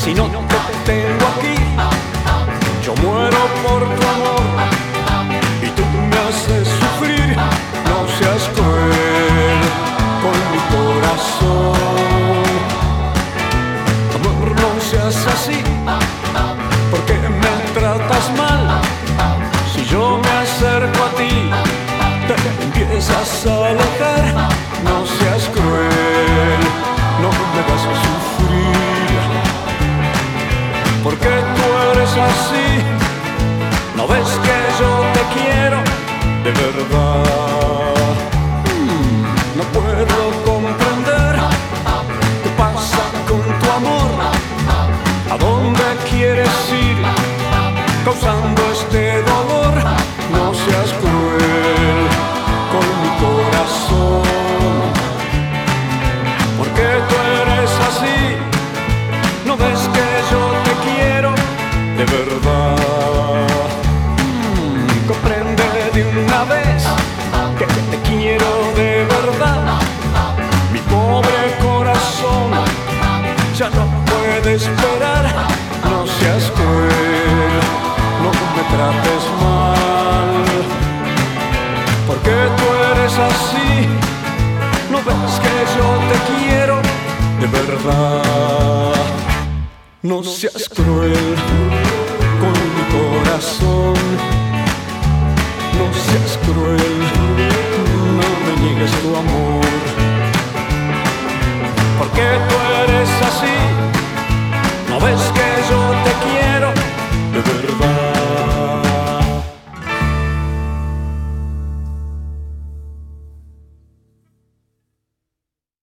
Si no te tengo aquí, yo muero por tu amor y tú me haces sufrir. No seas cruel con mi corazón. Amor, no seas así, porque me tratas mal. Si yo me acerco a ti, te empiezas a alejar. No seas cruel, no me vas a sufrir, porque tú eres así. ¿No ves que yo te quiero de verdad? No puedo comprender qué pasa con tu amor. ¿A dónde quieres ir causando este dolor? No seas cruel con mi corazón, porque tú eres así. ¿No ves que yo te quiero de verdad? Comprende de una vez que te quiero de verdad. Mi pobre corazón ya no puede esperar. No seas cruel, no me trates mal, porque tú eres así. ¿No ves que yo te quiero de verdad? No seas cruel con mi corazón. No seas cruel, no me niegues tu amor, porque tú eres así. ¿No ves que yo te quiero